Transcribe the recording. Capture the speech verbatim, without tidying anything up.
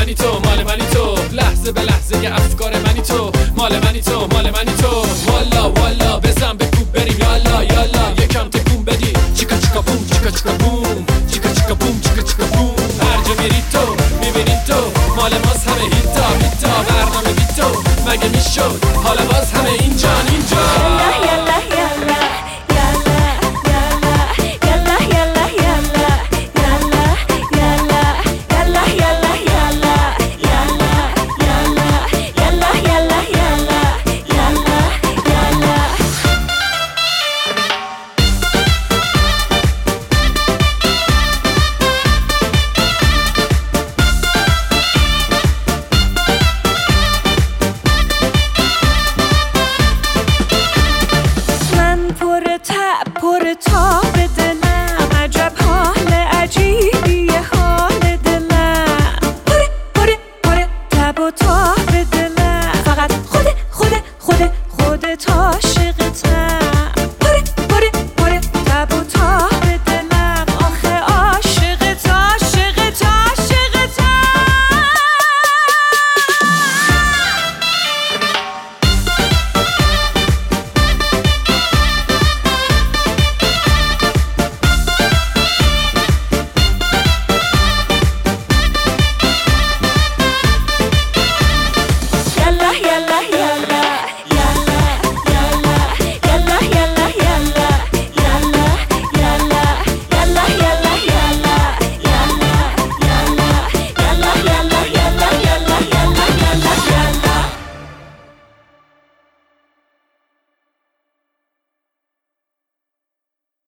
منی تو، مال منی تو، لحظه به لحظه یه افکار منی تو، مال منی تو، مال منی تو. والا والا بزن به کوب بریم یالا یالا، یکم تکون بدی چیکا چیکا بوم چیکا چیکا بوم چیکا چیکا بوم چیکا چیکا بوم. هر جا میری تو میبینی تو، مال ماست همه هیتا هیتا، برنامه بی تو مگه میشد حالا باز همه اینجان اینجا. پر تا